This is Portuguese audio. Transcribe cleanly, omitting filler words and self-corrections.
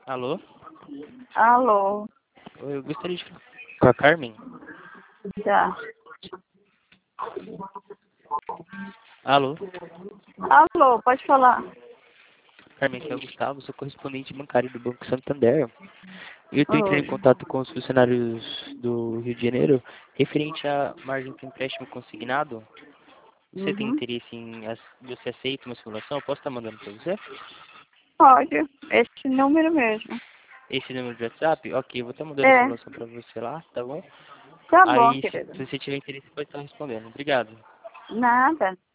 Alô? Alô, Oi, eu gostaria de falar com a Carmen. já. Alô? Alô, pode falar. Carmen, aqui é o Gustavo, sou correspondente bancário do Banco Santander. Eu estou entrando em Oi. contato com os funcionários do Rio de Janeiro referente à margem de empréstimo consignado. Você tem Uhum. interesse em... Você aceita uma simulação? Eu posso estar mandando para você? Pode, esse número mesmo. Esse número de WhatsApp? Ok, eu vou estar mandando a É, simulação para você lá, tá bom? tá bom, Aí, querida. se você tiver interesse, pode estar respondendo. Obrigado. Nada.